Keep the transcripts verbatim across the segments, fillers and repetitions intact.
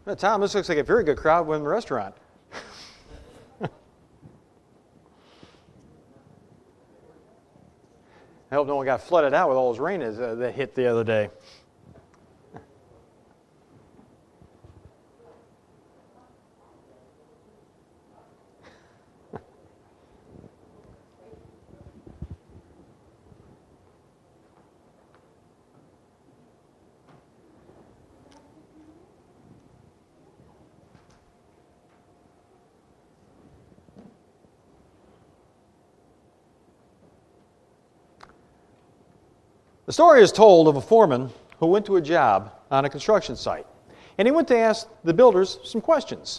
Well, Tom, this looks like a very good crowd in the restaurant. I hope no one got flooded out with all those rain uh, that hit the other day. The story is told of a foreman who went to a job on a construction site, and he went to ask the builders some questions.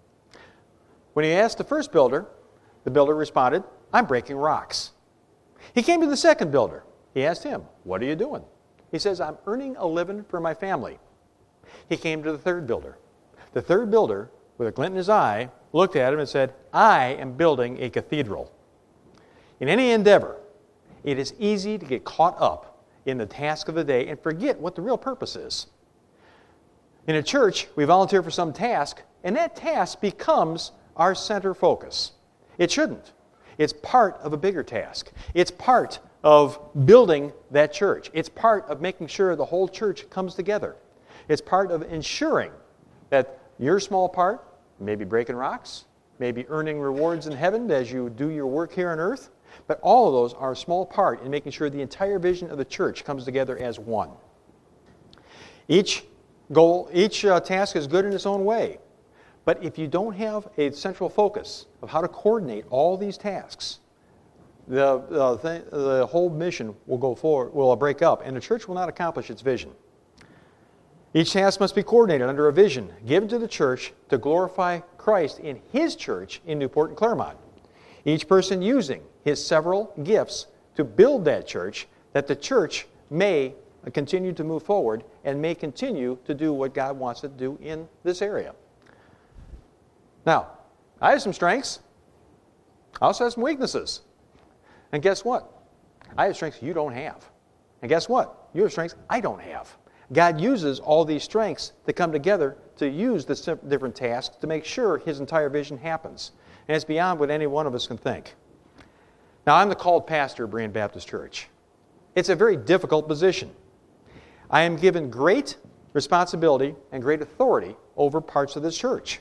When he asked the first builder, the builder responded, "I'm breaking rocks." He came to the second builder. He asked him, "What are you doing?" He says, "I'm earning a living for my family." He came to the third builder. The third builder, with a glint in his eye, looked at him and said, "I am building a cathedral." In any endeavor, it is easy to get caught up in the task of the day and forget what the real purpose is. In a church, we volunteer for some task, and that task becomes our center focus. It shouldn't. It's part of a bigger task. It's part of building that church. It's part of making sure the whole church comes together. It's part of ensuring that your small part, maybe breaking rocks, maybe earning rewards in heaven as you do your work here on earth, but all of those are a small part in making sure the entire vision of the church comes together as one. Each goal, each uh, task is good in its own way. But if you don't have a central focus of how to coordinate all these tasks, the, uh, th- the whole mission will go forward, will break up, and the church will not accomplish its vision. Each task must be coordinated under a vision given to the church to glorify Christ in His church in Newport and Claremont. Each person using his several gifts to build that church, that the church may continue to move forward and may continue to do what God wants it to do in this area. Now, I have some strengths. I also have some weaknesses. And guess what? I have strengths you don't have. And guess what? You have strengths I don't have. God uses all these strengths to come together to use the different tasks to make sure His entire vision happens. And it's beyond what any one of us can think. Now, I'm the called pastor of Berean Baptist Church. It's a very difficult position. I am given great responsibility and great authority over parts of this church.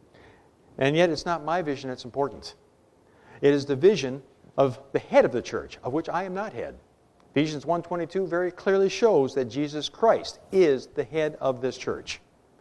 And yet, it's not my vision that's important. It is the vision of the head of the church, of which I am not head. Ephesians one twenty-two very clearly shows that Jesus Christ is the head of this church.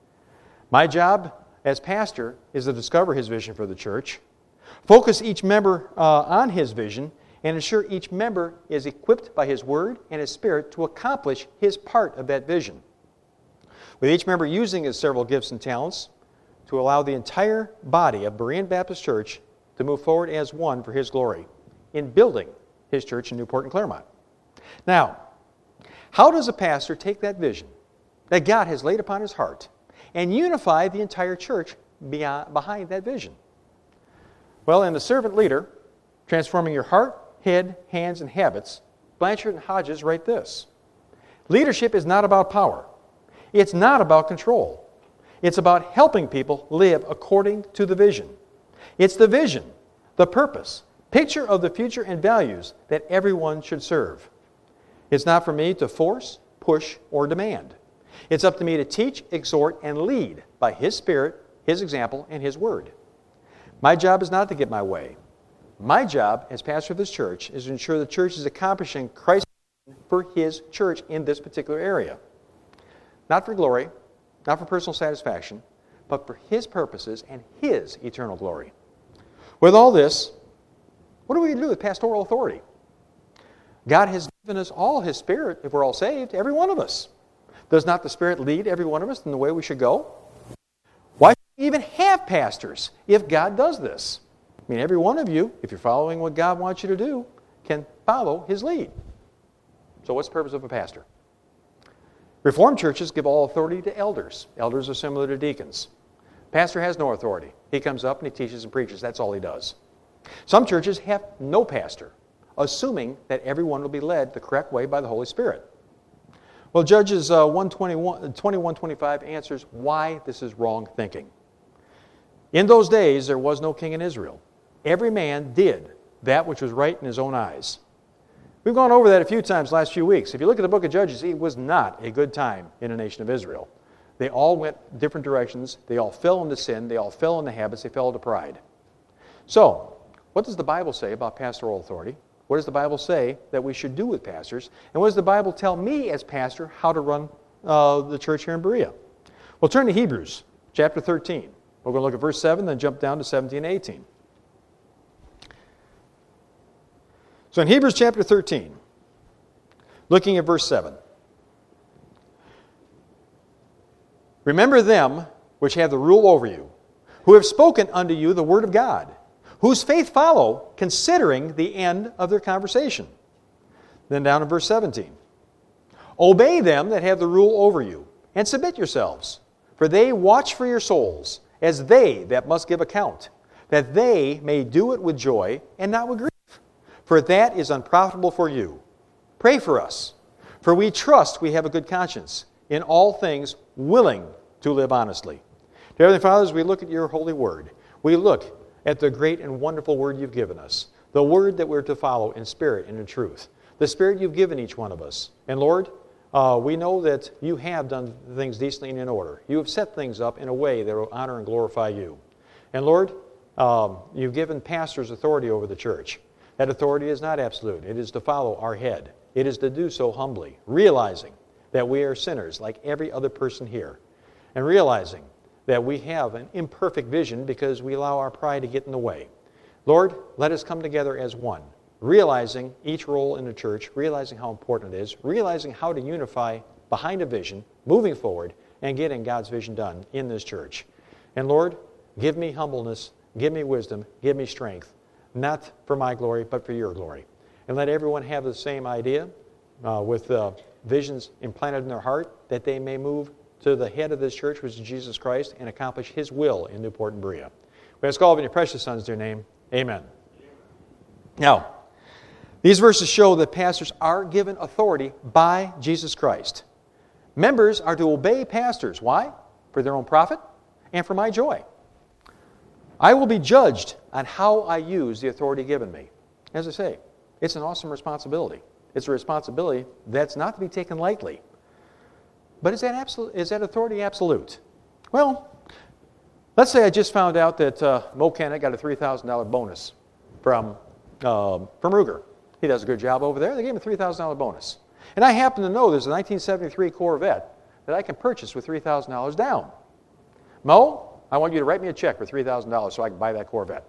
My job as pastor is to discover His vision for the church, focus each member uh, on His vision, and ensure each member is equipped by His Word and His Spirit to accomplish his part of that vision. With each member using his several gifts and talents to allow the entire body of Berean Baptist Church to move forward as one for His glory in building His church in Newport and Claremont. Now, how does a pastor take that vision that God has laid upon his heart and unify the entire church beyond, behind that vision? Well, in The Servant Leader, Transforming Your Heart, Head, Hands, and Habits, Blanchard and Hodges write this: leadership is not about power. It's not about control. It's about helping people live according to the vision. It's the vision, the purpose, picture of the future and values that everyone should serve. It's not for me to force, push, or demand. It's up to me to teach, exhort, and lead by His Spirit, His example, and His Word. My job is not to get my way. My job as pastor of this church is to ensure the church is accomplishing Christ's vision for His church in this particular area. Not for glory, not for personal satisfaction, but for His purposes and His eternal glory. With all this, what are we going to do with pastoral authority? God has given us all His Spirit if we're all saved, every one of us. Does not the Spirit lead every one of us in the way we should go? Why should we even have pastors if God does this? I mean, every one of you, if you're following what God wants you to do, can follow His lead. So what's the purpose of a pastor? Reformed churches give all authority to elders. Elders are similar to deacons. Pastor has no authority. He comes up and he teaches and preaches. That's all he does. Some churches have no pastor, assuming that everyone will be led the correct way by the Holy Spirit. Well, Judges uh, one twenty-one, twenty-one twenty-five answers why this is wrong thinking. In those days, there was no king in Israel. Every man did that which was right in his own eyes. We've gone over that a few times last few weeks. If you look at the book of Judges, it was not a good time in the nation of Israel. They all went different directions. They all fell into sin. They all fell into habits. They fell into pride. So, what does the Bible say about pastoral authority? What does the Bible say that we should do with pastors? And what does the Bible tell me as pastor how to run uh, the church here in Berea? Well, turn to Hebrews chapter thirteen. We're going to look at verse seven, then jump down to seventeen and eighteen. So in Hebrews chapter thirteen, looking at verse seven. Remember them which have the rule over you, who have spoken unto you the word of God, whose faith follow, considering the end of their conversation. Then down to verse seventeen. Obey them that have the rule over you, and submit yourselves, for they watch for your souls, as they that must give account, that they may do it with joy and not with grief. For that is unprofitable for you. Pray for us, for we trust we have a good conscience, in all things willing to live honestly. Dear Heavenly Father, as we look at your holy word, we look at the great and wonderful word you've given us, the word that we're to follow in spirit and in truth, the spirit you've given each one of us. And Lord, uh, we know that you have done things decently and in order. You have set things up in a way that will honor and glorify you. And Lord, um, you've given pastors authority over the church. That authority is not absolute. It is to follow our head. It is to do so humbly, realizing that we are sinners like every other person here, and realizing that we have an imperfect vision because we allow our pride to get in the way. Lord, let us come together as one, realizing each role in the church, realizing how important it is, realizing how to unify behind a vision, moving forward, and getting God's vision done in this church. And Lord, give me humbleness, give me wisdom, give me strength, not for my glory, but for your glory. And let everyone have the same idea uh, with uh, visions implanted in their heart, that they may move to the head of this church, which is Jesus Christ, and accomplish his will in Newport and Berea. We ask all of in your precious Son's dear name. Amen. Now, these verses show that pastors are given authority by Jesus Christ. Members are to obey pastors. Why? For their own profit and for my joy. I will be judged on how I use the authority given me. As I say, it's an awesome responsibility. It's a responsibility that's not to be taken lightly. But is that absolute, is that authority absolute? Well, let's say I just found out that uh, Mo Kennett got a three thousand dollars bonus from, uh, from Ruger. He does a good job over there. They gave him a three thousand dollars bonus. And I happen to know there's a nineteen seventy-three Corvette that I can purchase with three thousand dollars down. Mo, I want you to write me a check for three thousand dollars so I can buy that Corvette.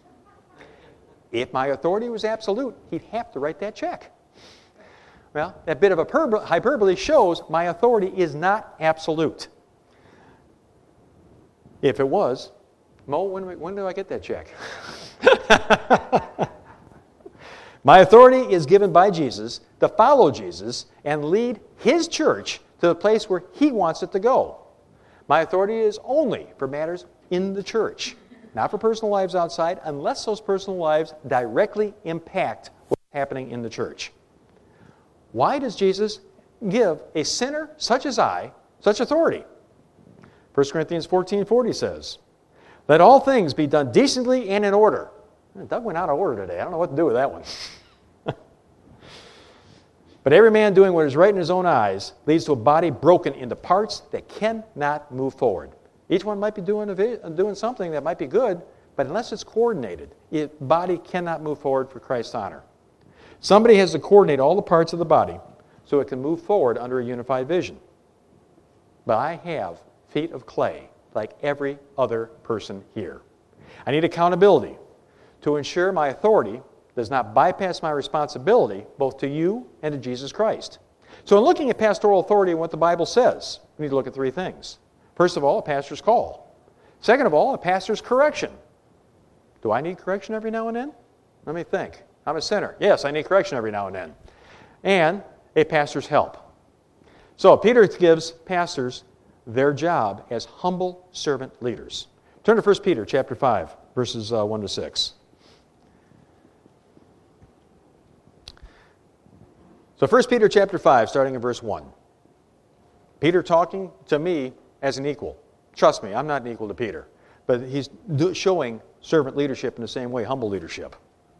If my authority was absolute, he'd have to write that check. Well, that bit of a hyperbole shows my authority is not absolute. If it was, Mo, when, when do I get that check? My authority is given by Jesus to follow Jesus and lead his church to the place where he wants it to go. My authority is only for matters in the church, not for personal lives outside, unless those personal lives directly impact what's happening in the church. Why does Jesus give a sinner such as I such authority? First Corinthians fourteen forty says, let all things be done decently and in order. Doug went out of order today. I don't know what to do with that one. But every man doing what is right in his own eyes leads to a body broken into parts that cannot move forward. Each one might be doing, a, doing something that might be good, but unless it's coordinated, the body cannot move forward for Christ's honor. Somebody has to coordinate all the parts of the body so it can move forward under a unified vision. But I have feet of clay like every other person here. I need accountability to ensure my authority does not bypass my responsibility both to you and to Jesus Christ. So in looking at pastoral authority and what the Bible says, we need to look at three things. First of all, a pastor's call. Second of all, a pastor's correction. Do I need correction every now and then? Let me think. I'm a sinner. Yes, I need correction every now and then. And a pastor's help. So Peter gives pastors their job as humble servant leaders. Turn to First Peter chapter five, verses uh, one to six. So First Peter chapter five, starting in verse one. Peter talking to me as an equal. Trust me, I'm not an equal to Peter. But he's do, showing servant leadership in the same way, humble leadership.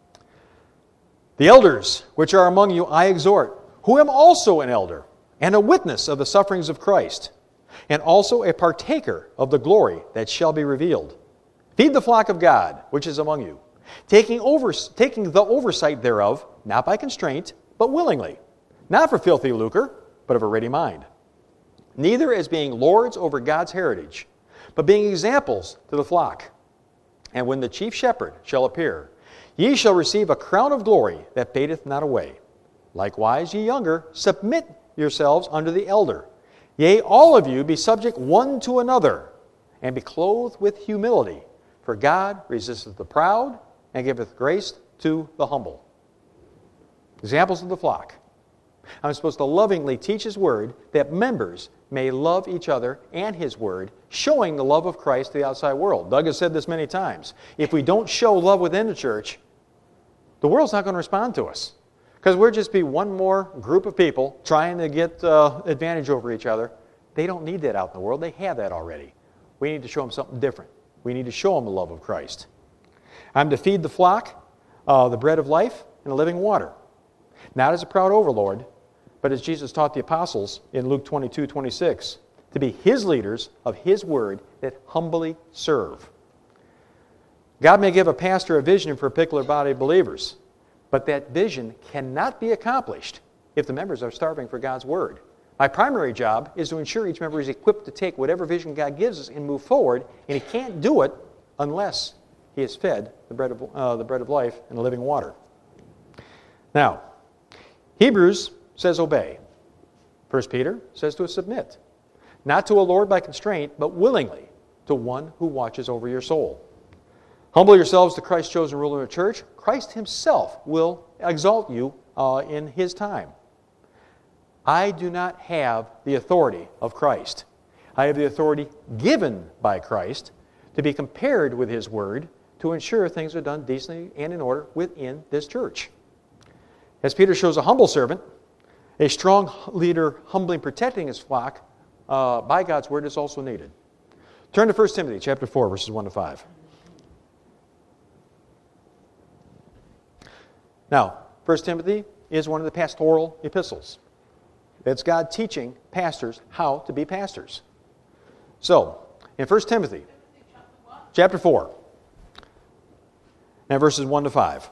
The elders which are among you I exhort, who am also an elder, and a witness of the sufferings of Christ, and also a partaker of the glory that shall be revealed. Feed the flock of God, which is among you, taking over, taking the oversight thereof, not by constraint, but willingly, not for filthy lucre, but of a ready mind. Neither as being lords over God's heritage, but being examples to the flock. And when the chief shepherd shall appear, ye shall receive a crown of glory that fadeth not away. Likewise, ye younger, submit yourselves under the elder. Yea, all of you be subject one to another, and be clothed with humility. For God resisteth the proud, and giveth grace to the humble. Examples of the flock. I'm supposed to lovingly teach His Word that members may love each other and His Word, showing the love of Christ to the outside world. Doug has said this many times. If we don't show love within the church, the world's not going to respond to us. Because we'll just be one more group of people trying to get uh, advantage over each other. They don't need that out in the world. They have that already. We need to show them something different. We need to show them the love of Christ. I'm to feed the flock, uh, the bread of life, and the living water. Not as a proud overlord, but as Jesus taught the apostles in Luke twenty-two twenty-six, to be His leaders of His Word that humbly serve. God may give a pastor a vision for a particular body of believers, but that vision cannot be accomplished if the members are starving for God's Word. My primary job is to ensure each member is equipped to take whatever vision God gives us and move forward, and he can't do it unless he is fed the bread of, uh, the bread of life and the living water. Now, Hebrews says obey. First Peter says to submit. Not to a lord by constraint, but willingly to one who watches over your soul. Humble yourselves to Christ's chosen ruler of the church. Christ Himself will exalt you uh, in His time. I do not have the authority of Christ. I have the authority given by Christ to be compared with His Word to ensure things are done decently and in order within this church. As Peter shows a humble servant, a strong leader humbling, protecting his flock uh, by God's Word is also needed. Turn to First Timothy chapter four, verses one to five. Now, First Timothy is one of the pastoral epistles. It's God teaching pastors how to be pastors. So, in First Timothy, chapter four, and verses one to five.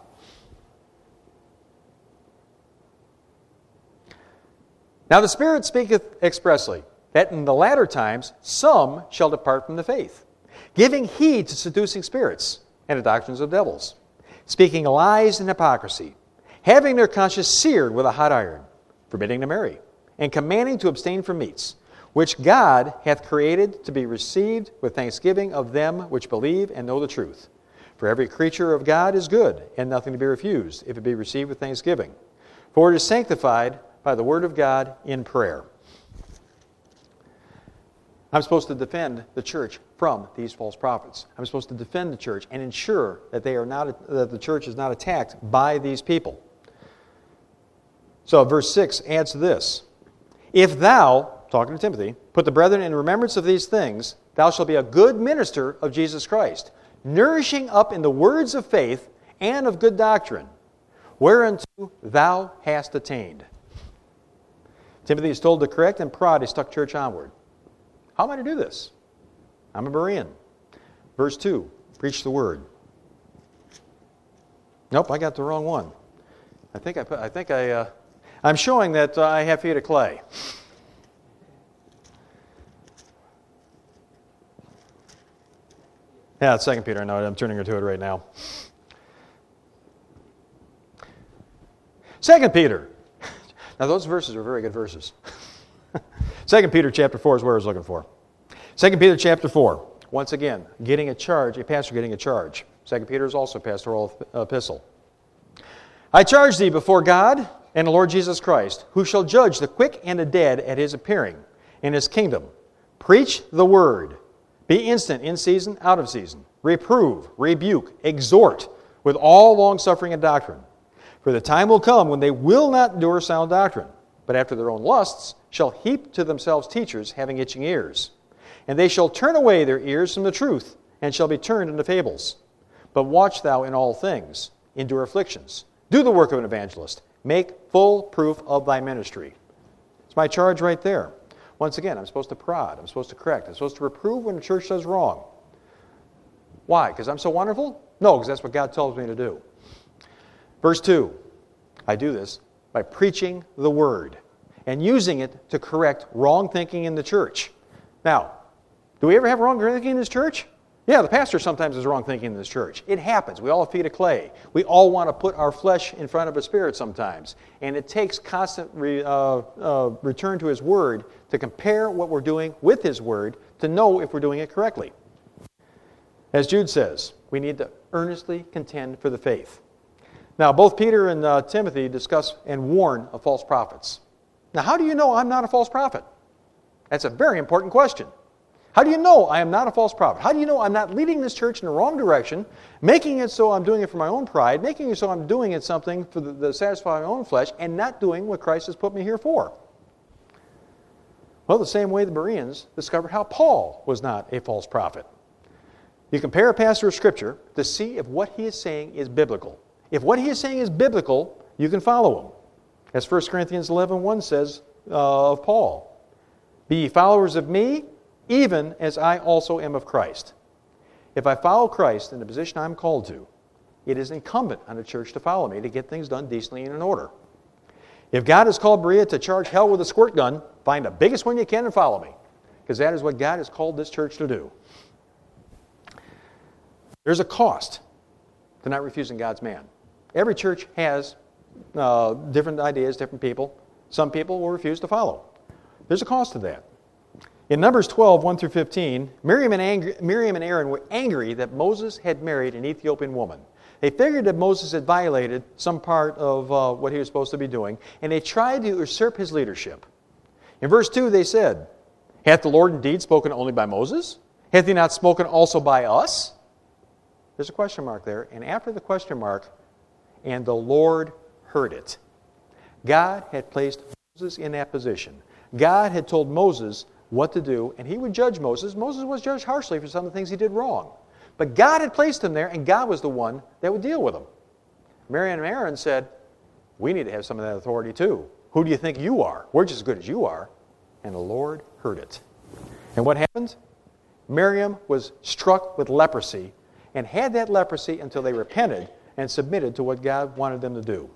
Now the Spirit speaketh expressly, that in the latter times some shall depart from the faith, giving heed to seducing spirits and the doctrines of devils, speaking lies and hypocrisy, having their conscience seared with a hot iron, forbidding to marry, and commanding to abstain from meats, which God hath created to be received with thanksgiving of them which believe and know the truth. For every creature of God is good, and nothing to be refused, if it be received with thanksgiving. For it is sanctified by the word of God in prayer. I'm supposed to defend the church from these false prophets. I'm supposed to defend the church and ensure that they are not that the church is not attacked by these people. So verse six adds to this. If thou, talking to Timothy, put the brethren in remembrance of these things, thou shalt be a good minister of Jesus Christ, nourishing up in the words of faith and of good doctrine, whereunto thou hast attained. Timothy is told to correct and prod a stuck church onward. How am I to do this? I'm a Berean. Verse two, preach the word. Nope, I got the wrong one. I think I put, I think I, uh, I'm showing that uh, I have feet of clay. Yeah, it's Second Peter. I know I'm turning her to it right now. Second Peter. Now those verses are very good verses. Second Peter chapter four is where I was looking for. Second Peter chapter four. Once again, getting a charge, a pastor getting a charge. Second Peter is also a pastoral epistle. I charge thee before God and the Lord Jesus Christ, who shall judge the quick and the dead at his appearing in his kingdom. Preach the word. Be instant in season, out of season. Reprove, rebuke, exhort with all longsuffering and doctrine. For the time will come when they will not endure sound doctrine, but after their own lusts shall heap to themselves teachers having itching ears. And they shall turn away their ears from the truth, and shall be turned into fables. But watch thou in all things, endure afflictions, do the work of an evangelist, make full proof of thy ministry. It's my charge right there. Once again, I'm supposed to prod, I'm supposed to correct, I'm supposed to reprove when the church does wrong. Why? Because I'm so wonderful? No, because that's what God tells me to do. Verse two, I do this by preaching the word and using it to correct wrong thinking in the church. Now, do we ever have wrong thinking in this church? Yeah, the pastor sometimes has wrong thinking in this church. It happens. We all have feet of clay. We all want to put our flesh in front of a spirit sometimes. And it takes constant re, uh, uh, return to His Word to compare what we're doing with His Word to know if we're doing it correctly. As Jude says, we need to earnestly contend for the faith. Now, both Peter and uh, Timothy discuss and warn of false prophets. Now, how do you know I'm not a false prophet? That's a very important question. How do you know I am not a false prophet? How do you know I'm not leading this church in the wrong direction, making it so I'm doing it for my own pride, making it so I'm doing it something for the, the satisfy my own flesh, and not doing what Christ has put me here for? Well, the same way the Bereans discovered how Paul was not a false prophet. You compare a passage of Scripture to see if what he is saying is biblical. If what he is saying is biblical, you can follow him. As First Corinthians eleven one says uh, of Paul, "Be ye followers of me, even as I also am of Christ." If I follow Christ in the position I'm called to, it is incumbent on the church to follow me to get things done decently and in order. If God has called Berea to charge hell with a squirt gun, find the biggest one you can and follow me, because that is what God has called this church to do. There's a cost to not refusing God's man. Every church has uh, different ideas, different people. Some people will refuse to follow. There's a cost to that. In Numbers twelve, one through fifteen, Miriam and, Ang- Miriam and Aaron were angry that Moses had married an Ethiopian woman. They figured that Moses had violated some part of uh, what he was supposed to be doing, and they tried to usurp his leadership. In verse two, they said, "Hath the Lord indeed spoken only by Moses? Hath he not spoken also by us?" There's a question mark there, and after the question mark, "and the Lord heard it." God had placed Moses in that position. God had told Moses what to do, and he would judge Moses. Moses was judged harshly for some of the things he did wrong. But God had placed him there, and God was the one that would deal with him. Miriam and Aaron said, "We need to have some of that authority too. Who do you think you are? We're just as good as you are." And the Lord heard it. And what happened? Miriam was struck with leprosy and had that leprosy until they repented and submitted to what God wanted them to do.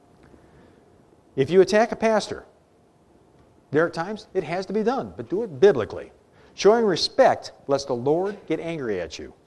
If you attack a pastor, there are times it has to be done, but do it biblically, showing respect lest the Lord get angry at you.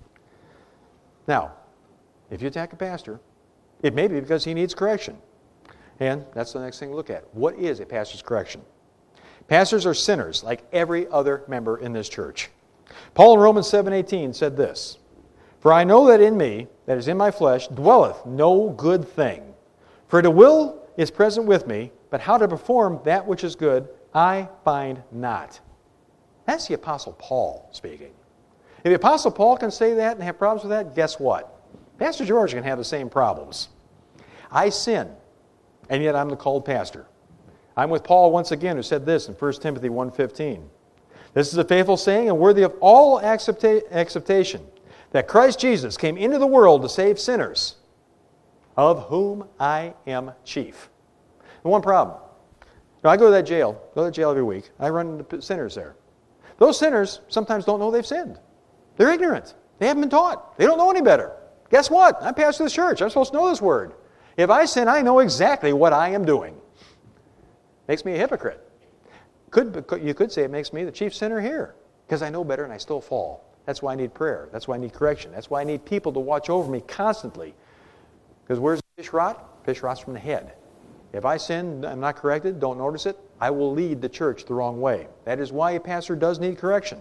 Now, if you attack a pastor, it may be because he needs correction. And that's the next thing to look at. What is a pastor's correction? Pastors are sinners like every other member in this church. Paul in Romans seven eighteen said this, "For I know that in me, that is in my flesh, dwelleth no good thing. For the will is present with me, but how to perform that which is good, I find not." That's the Apostle Paul speaking. If the Apostle Paul can say that and have problems with that, guess what? Pastor George can have the same problems. I sin, and yet I'm the called pastor. I'm with Paul once again, who said this in First Timothy one fifteen. "This is a faithful saying and worthy of all accepta- acceptation, that Christ Jesus came into the world to save sinners, of whom I am chief." And one problem. Now, I go to that jail, go to that jail every week. I run into sinners there. Those sinners sometimes don't know they've sinned. They're ignorant. They haven't been taught. They don't know any better. Guess what? I'm pastor of this church. I'm supposed to know this word. If I sin, I know exactly what I am doing. Makes me a hypocrite. Could, you could say it makes me the chief sinner here, because I know better and I still fall. That's why I need prayer. That's why I need correction. That's why I need people to watch over me constantly. Because where's the fish rot? Fish rots from the head. If I sin, I'm not corrected, don't notice it, I will lead the church the wrong way. That is why a pastor does need correction.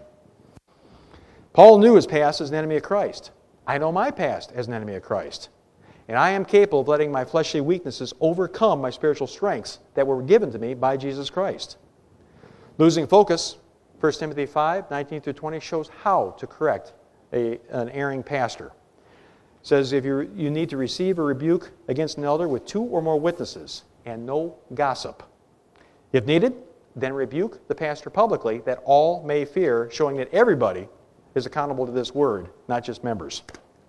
Paul knew his past as an enemy of Christ. I know my past as an enemy of Christ. And I am capable of letting my fleshly weaknesses overcome my spiritual strengths that were given to me by Jesus Christ. Losing focus, First Timothy five, nineteen through twenty, shows how to correct a, an erring pastor. It says if you you need to receive a rebuke against an elder with two or more witnesses, and no gossip. If needed, then rebuke the pastor publicly, that all may fear, showing that everybody is accountable to this word, not just members.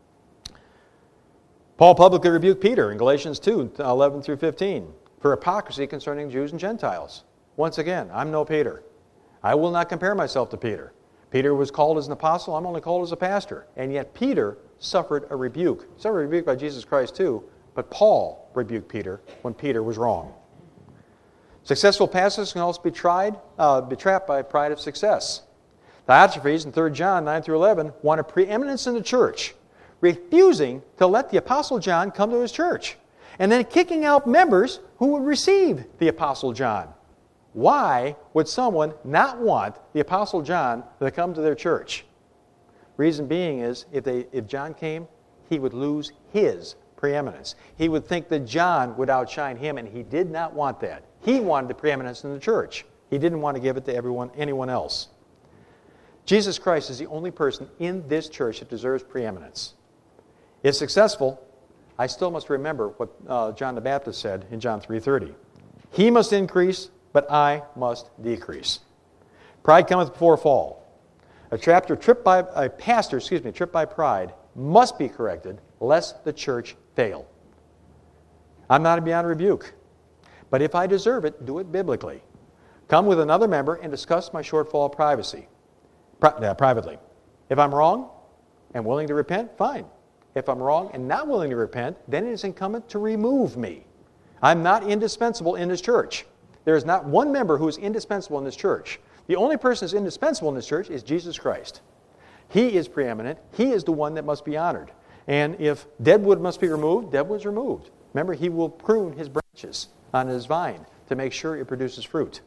Paul publicly rebuked Peter in Galatians two, eleven through fifteen, for hypocrisy concerning Jews and Gentiles. Once again, I'm no Peter. I will not compare myself to Peter. Peter was called as an apostle, I'm only called as a pastor. And yet Peter suffered a rebuke. Suffered a rebuke by Jesus Christ too, but Paul rebuked Peter when Peter was wrong. Successful pastors can also be tried, uh, be trapped by pride of success. Diotrephes in Third John nine through eleven wanted preeminence in the church, refusing to let the Apostle John come to his church, and then kicking out members who would receive the Apostle John. Why would someone not want the Apostle John to come to their church? Reason being is, if they if John came, he would lose his preeminence. He would think that John would outshine him, and he did not want that. He wanted the preeminence in the church. He didn't want to give it to everyone, anyone else. Jesus Christ is the only person in this church that deserves preeminence. If successful, I still must remember what uh, John the Baptist said in John three thirty. He must increase, but I must decrease. Pride cometh before a fall. A chapter tripped by a pastor, excuse me, tripped by pride must be corrected, lest the church fail. I'm not beyond rebuke, but if I deserve it, do it biblically. Come with another member and discuss my shortfall privacy, pri- uh, privately. If I'm wrong and willing to repent, fine. If I'm wrong and not willing to repent, then it is incumbent to remove me. I'm not indispensable in this church. There is not one member who is indispensable in this church. The only person who is indispensable in this church is Jesus Christ. He is preeminent. He is the one that must be honored. And if dead wood must be removed, dead wood is removed. Remember, he will prune his branches on his vine to make sure it produces fruit.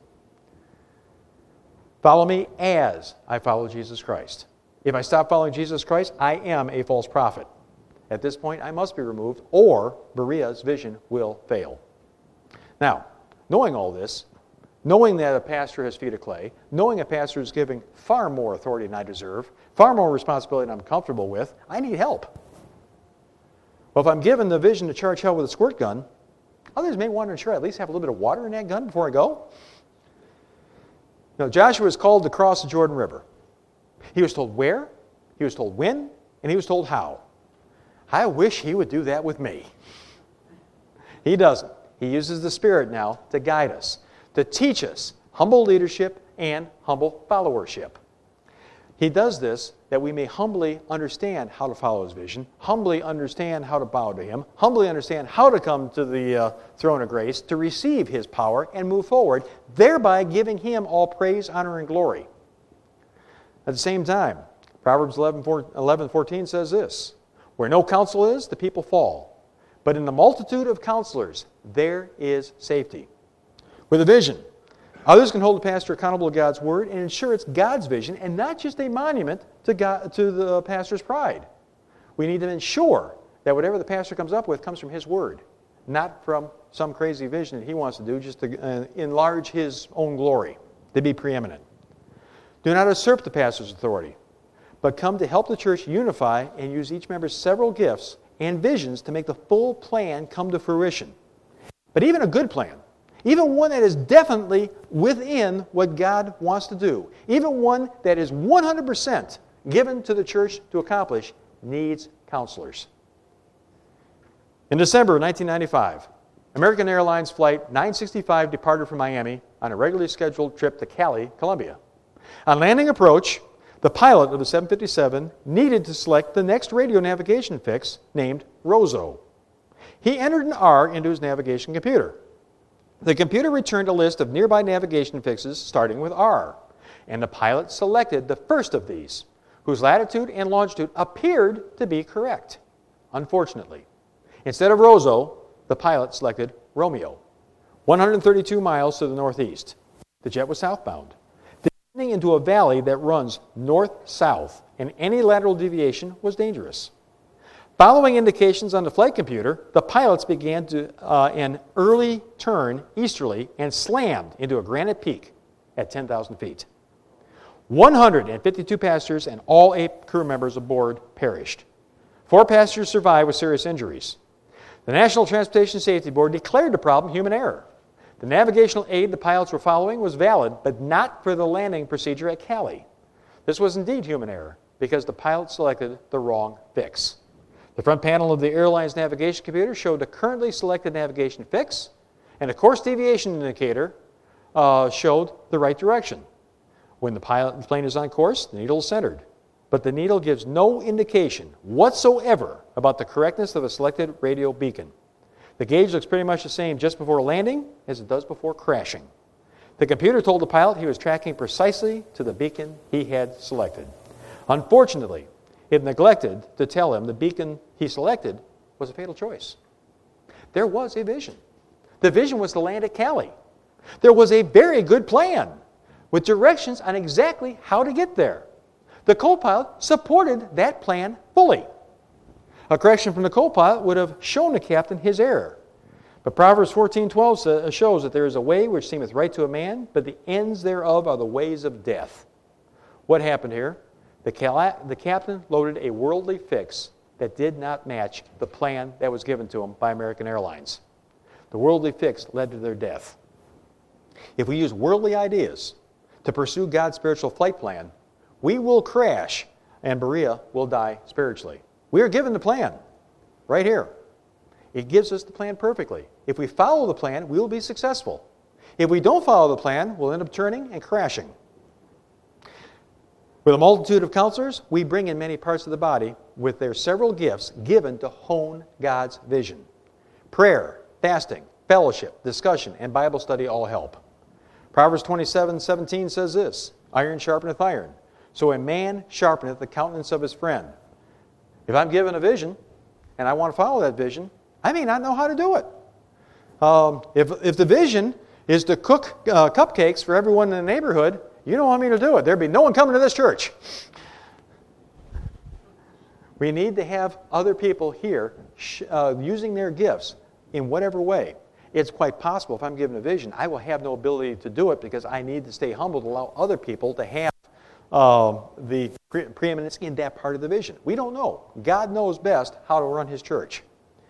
Follow me as I follow Jesus Christ. If I stop following Jesus Christ, I am a false prophet. At this point, I must be removed, or Berea's vision will fail. Now, knowing all this, knowing that a pastor has feet of clay, knowing a pastor is giving far more authority than I deserve, far more responsibility than I'm comfortable with, I need help. Well, if I'm given the vision to charge hell with a squirt gun, others may want to ensure I at least have a little bit of water in that gun before I go. Now, Joshua was called to cross the Jordan River. He was told where, he was told when, and he was told how. I wish he would do that with me. He doesn't. He uses the Spirit now to guide us, to teach us humble leadership and humble followership. He does this that we may humbly understand how to follow his vision, humbly understand how to bow to him, humbly understand how to come to the uh, throne of grace, to receive his power and move forward, thereby giving him all praise, honor, and glory. At the same time, Proverbs eleven fourteen says this, where no counsel is, the people fall. But in the multitude of counselors, there is safety. With a vision, others can hold the pastor accountable to God's word and ensure it's God's vision and not just a monument to, God, to the pastor's pride. We need to ensure that whatever the pastor comes up with comes from his word, not from some crazy vision that he wants to do just to uh, enlarge his own glory, to be preeminent. Do not usurp the pastor's authority, but come to help the church unify and use each member's several gifts and visions to make the full plan come to fruition. But even a good plan, even one that is definitely within what God wants to do, even one that is one hundred percent given to the church to accomplish, needs counselors. In December of nineteen ninety-five, American Airlines Flight nine sixty-five departed from Miami on a regularly scheduled trip to Cali, Colombia. On landing approach, the pilot of the seven fifty-seven needed to select the next radio navigation fix named Rozo. He entered an R into his navigation computer. The computer returned a list of nearby navigation fixes starting with R, and the pilot selected the first of these, whose latitude and longitude appeared to be correct. Unfortunately, instead of Rozo, the pilot selected Romeo, one hundred thirty-two miles to the northeast. The jet was southbound, descending into a valley that runs north-south, and any lateral deviation was dangerous. Following indications on the flight computer, the pilots began to, uh, an early turn easterly and slammed into a granite peak at ten thousand feet. one hundred fifty-two passengers and all eight crew members aboard perished. Four passengers survived with serious injuries. The National Transportation Safety Board declared the problem human error. The navigational aid the pilots were following was valid, but not for the landing procedure at Cali. This was indeed human error, because the pilot selected the wrong fix. The front panel of the airline's navigation computer showed a currently selected navigation fix, and a course deviation indicator uh, showed the right direction. When the pilot the plane is on course, the needle is centered. But the needle gives no indication whatsoever about the correctness of a selected radio beacon. The gauge looks pretty much the same just before landing as it does before crashing. The computer told the pilot he was tracking precisely to the beacon he had selected. Unfortunately, it neglected to tell him the beacon he selected was a fatal choice. There was a vision. The vision was to land at Cali. There was a very good plan with directions on exactly how to get there. The co-pilot supported that plan fully. A correction from the co-pilot would have shown the captain his error. But Proverbs fourteen twelve shows that there is a way which seemeth right to a man, but the ends thereof are the ways of death. What happened here? The, cal- the captain loaded a worldly fix that did not match the plan that was given to him by American Airlines. The worldly fix led to their death. If we use worldly ideas to pursue God's spiritual flight plan, we will crash and Berea will die spiritually. We are given the plan right here. It gives us the plan perfectly. If we follow the plan, we will be successful. If we don't follow the plan, we'll end up turning and crashing. With a multitude of counselors, we bring in many parts of the body with their several gifts given to hone God's vision. Prayer, fasting, fellowship, discussion, and Bible study all help. Proverbs twenty-seven seventeen says this, iron sharpeneth iron, so a man sharpeneth the countenance of his friend. If I'm given a vision, and I want to follow that vision, I may not know how to do it. Um, if, if the vision is to cook uh, cupcakes for everyone in the neighborhood, you don't want me to do it. There'd be no one coming to this church. We need to have other people here sh- uh, using their gifts in whatever way. It's quite possible if I'm given a vision, I will have no ability to do it because I need to stay humble to allow other people to have uh, the pre- preeminence in that part of the vision. We don't know. God knows best how to run His church.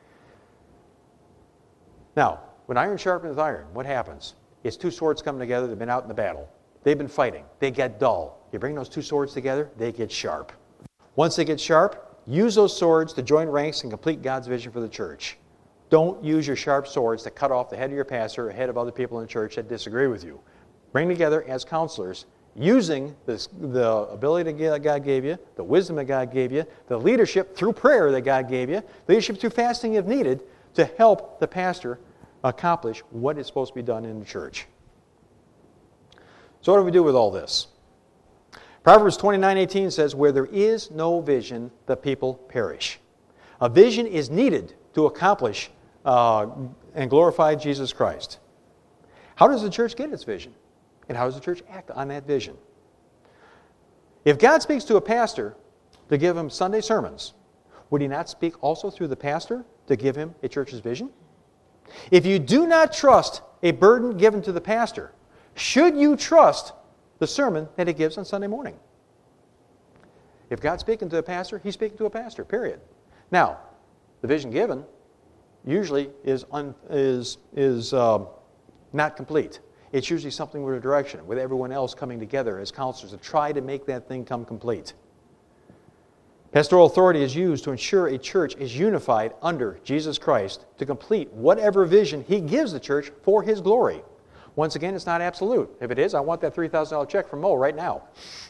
Now, when iron sharpens iron, what happens? It's two swords coming together. They've been out in the battle. They've been fighting. They get dull. You bring those two swords together, they get sharp. Once they get sharp, use those swords to join ranks and complete God's vision for the church. Don't use your sharp swords to cut off the head of your pastor or head of other people in the church that disagree with you. Bring together as counselors, using this, the ability that God gave you, the wisdom that God gave you, the leadership through prayer that God gave you, leadership through fasting if needed, to help the pastor accomplish what is supposed to be done in the church. So what do we do with all this? Proverbs twenty-nine eighteen says, where there is no vision, the people perish. A vision is needed to accomplish uh, and glorify Jesus Christ. How does the church get its vision? And how does the church act on that vision? If God speaks to a pastor to give him Sunday sermons, would He not speak also through the pastor to give him a church's vision? If you do not trust a burden given to the pastor, should you trust the sermon that he gives on Sunday morning? If God's speaking to a pastor, He's speaking to a pastor, period. Now, the vision given usually is un, is is um, not complete. It's usually something with a direction, with everyone else coming together as counselors to try to make that thing come complete. Pastoral authority is used to ensure a church is unified under Jesus Christ to complete whatever vision He gives the church for His glory. Once again, it's not absolute. If it is, I want that three thousand dollars check from Mo right now.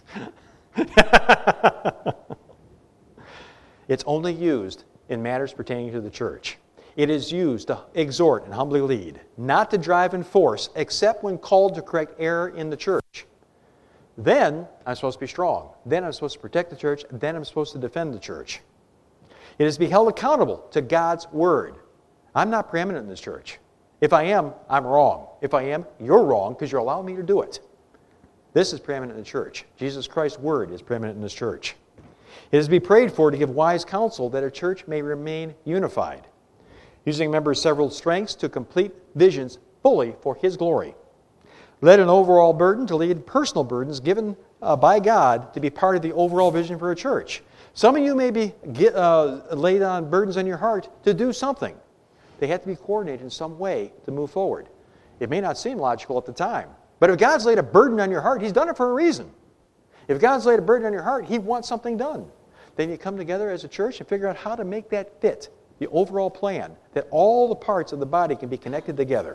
It's only used in matters pertaining to the church. It is used to exhort and humbly lead, not to drive and force, except when called to correct error in the church. Then I'm supposed to be strong. Then I'm supposed to protect the church. Then I'm supposed to defend the church. It is to be held accountable to God's Word. I'm not preeminent in this church. If I am, I'm wrong. If I am, you're wrong because you're allowing me to do it. This is preeminent in the church. Jesus Christ's Word is preeminent in this church. It is to be prayed for to give wise counsel that a church may remain unified, using members' several strengths to complete visions fully for His glory. Led an overall burden to lead personal burdens given uh, by God to be part of the overall vision for a church. Some of you may be get, uh, laid on burdens on your heart to do something. They have to be coordinated in some way to move forward. It may not seem logical at the time. But if God's laid a burden on your heart, He's done it for a reason. If God's laid a burden on your heart, He wants something done. Then you come together as a church and figure out how to make that fit, the overall plan, that all the parts of the body can be connected together.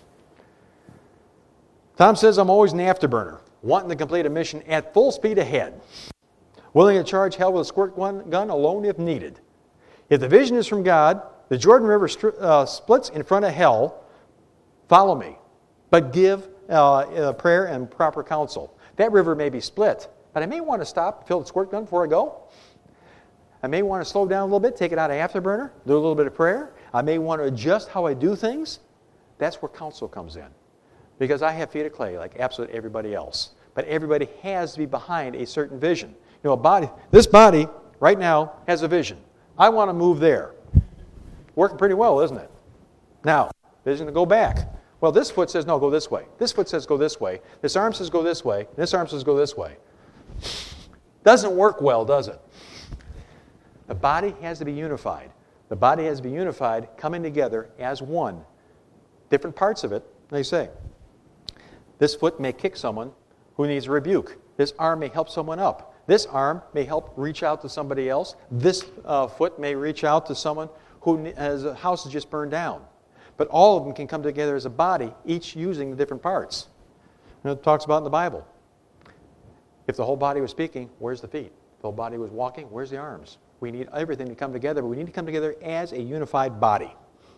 Tom says, I'm always an afterburner, wanting to complete a mission at full speed ahead, willing to charge hell with a squirt gun alone if needed. If the vision is from God, the Jordan River uh, splits in front of hell, follow me, but give uh, uh, prayer and proper counsel. That river may be split, but I may want to stop and fill the squirt gun before I go. I may want to slow down a little bit, take it out of afterburner, do a little bit of prayer. I may want to adjust how I do things. That's where counsel comes in. Because I have feet of clay like absolutely everybody else. But everybody has to be behind a certain vision. You know, a body, this body right now has a vision. I want to move there. Working pretty well, isn't it? Now, vision to go back. Well, this foot says, no, go this way. This foot says, go this way. This arm says, go this way. This arm says, go this way. Doesn't work well, does it? The body has to be unified. The body has to be unified, coming together as one. Different parts of it, they say. This foot may kick someone who needs a rebuke. This arm may help someone up. This arm may help reach out to somebody else. This uh, foot may reach out to someone who has a house has just burned down. But all of them can come together as a body, each using the different parts. You know, it talks about in the Bible. If the whole body was speaking, where's the feet? If the whole body was walking, where's the arms? We need everything to come together, but we need to come together as a unified body.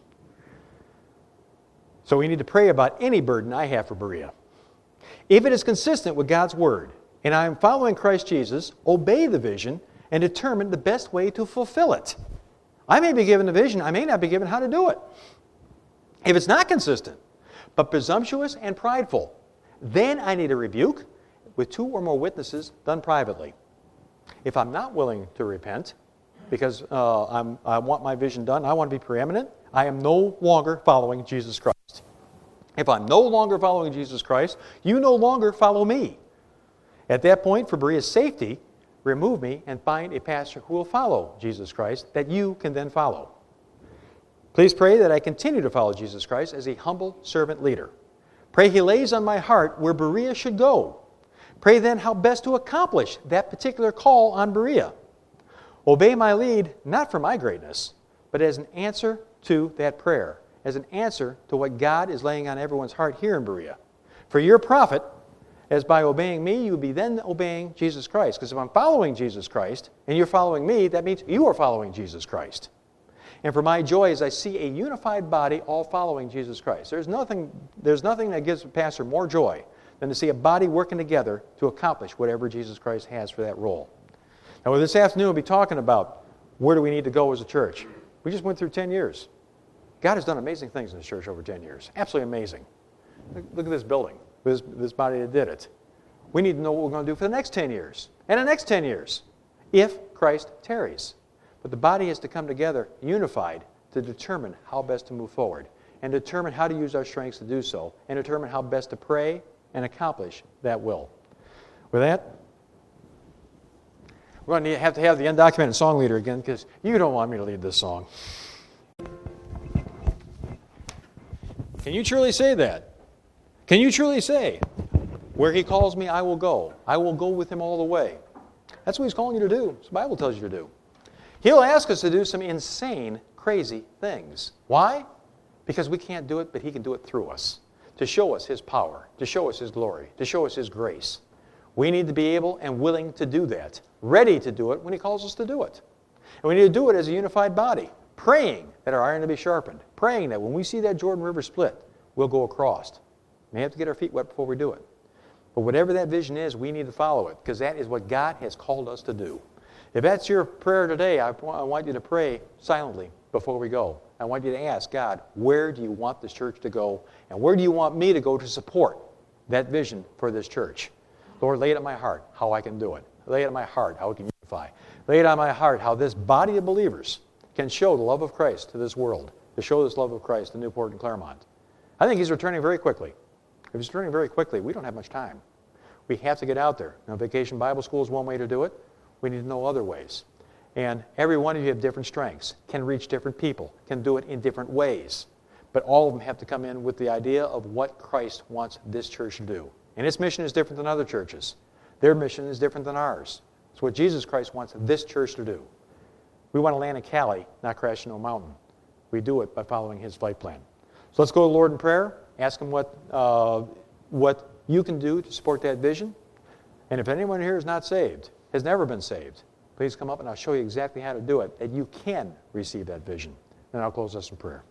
So we need to pray about any burden I have for Berea. If it is consistent with God's Word, and I am following Christ Jesus, obey the vision and determine the best way to fulfill it. I may be given the vision, I may not be given how to do it. If it's not consistent, but presumptuous and prideful, then I need a rebuke with two or more witnesses done privately. If I'm not willing to repent, because uh, I'm, I want my vision done, I want to be preeminent, I am no longer following Jesus Christ. If I'm no longer following Jesus Christ, you no longer follow me. At that point, for Berea's safety, remove me and find a pastor who will follow Jesus Christ that you can then follow. Please pray that I continue to follow Jesus Christ as a humble servant leader. Pray He lays on my heart where Berea should go. Pray then how best to accomplish that particular call on Berea. Obey my lead, not for my greatness, but as an answer to that prayer, as an answer to what God is laying on everyone's heart here in Berea. For your profit, as by obeying me, you would be then obeying Jesus Christ. Because if I'm following Jesus Christ, and you're following me, that means you are following Jesus Christ. And for my joy is I see a unified body all following Jesus Christ. There's nothing, there's nothing that gives a pastor more joy than to see a body working together to accomplish whatever Jesus Christ has for that role. Now, this afternoon we'll be talking about where do we need to go as a church. We just went through ten years. God has done amazing things in this church over ten years. Absolutely amazing. Look, look at this building, this, this body that did it. We need to know what we're going to do for the next ten years and the next ten years if Christ tarries. But the body has to come together unified to determine how best to move forward and determine how to use our strengths to do so and determine how best to pray and accomplish that will. With that, we're going to have to have the undocumented song leader again because you don't want me to lead this song. Can you truly say that? Can you truly say, where He calls me, I will go. I will go with Him all the way. That's what He's calling you to do. The Bible tells you to do. He'll ask us to do some insane, crazy things. Why? Because we can't do it, but He can do it through us. To show us His power, to show us His glory, to show us His grace. We need to be able and willing to do that, ready to do it when He calls us to do it. And we need to do it as a unified body, praying that our iron to be sharpened, praying that when we see that Jordan River split, we'll go across. We may have to get our feet wet before we do it. But whatever that vision is, we need to follow it, because that is what God has called us to do. If that's your prayer today, I want you to pray silently before we go. I want you to ask God, where do you want this church to go? And where do you want me to go to support that vision for this church? Lord, lay it on my heart how I can do it. Lay it on my heart how we can unify. Lay it on my heart how this body of believers can show the love of Christ to this world, to show this love of Christ to Newport and Claremont. I think He's returning very quickly. If He's returning very quickly, we don't have much time. We have to get out there. Now, Vacation Bible School is one way to do it. We need to know other ways. And every one of you have different strengths, can reach different people, can do it in different ways. But all of them have to come in with the idea of what Christ wants this church to do. And its mission is different than other churches. Their mission is different than ours. It's what Jesus Christ wants this church to do. We want to land in Cali, not crash into a mountain. We do it by following His flight plan. So let's go to the Lord in prayer. Ask Him what, uh, what you can do to support that vision. And if anyone here is not saved, has never been saved, please come up and I'll show you exactly how to do it, that you can receive that vision. Then I'll close us in prayer.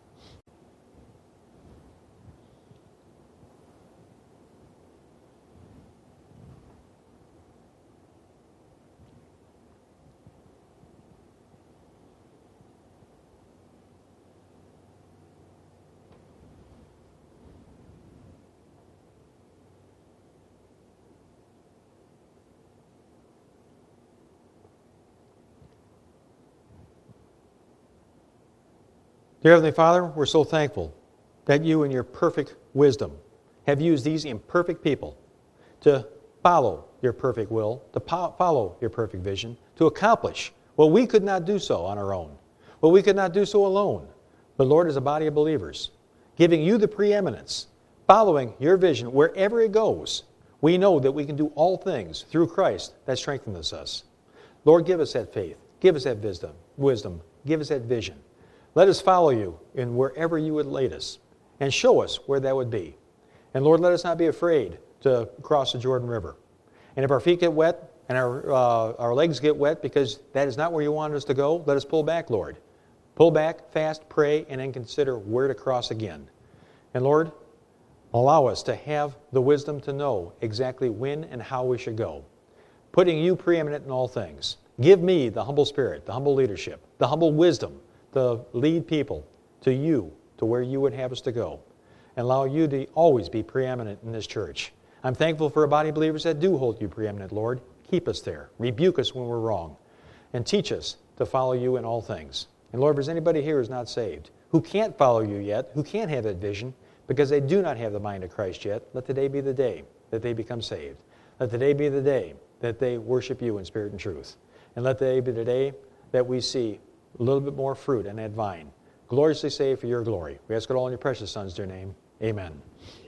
Dear Heavenly Father, we're so thankful that you in your perfect wisdom have used these imperfect people to follow your perfect will, to po- follow your perfect vision, to accomplish what we could not do so on our own, what we could not do so alone. But Lord, as a body of believers, giving you the preeminence, following your vision wherever it goes, we know that we can do all things through Christ that strengthens us. Lord, give us that faith. Give us that wisdom. Wisdom. Give us that vision. Let us follow you in wherever you would lead us, and show us where that would be. And Lord, let us not be afraid to cross the Jordan River. And if our feet get wet and our, uh, our legs get wet because that is not where you want us to go, let us pull back, Lord. Pull back, fast, pray, and then consider where to cross again. And Lord, allow us to have the wisdom to know exactly when and how we should go, putting you preeminent in all things. Give me the humble spirit, the humble leadership, the humble wisdom, to lead people to you, to where you would have us to go, and allow you to always be preeminent in this church. I'm thankful for a body of believers that do hold you preeminent, Lord. Keep us there. Rebuke us when we're wrong. And teach us to follow you in all things. And Lord, if there's anybody here who's not saved, who can't follow you yet, who can't have that vision, because they do not have the mind of Christ yet, let today be the day that they become saved. Let today be the day that they worship you in spirit and truth. And let today be the day that we see a little bit more fruit in that vine. Gloriously saved for your glory. We ask it all in your precious Son's dear name. Amen.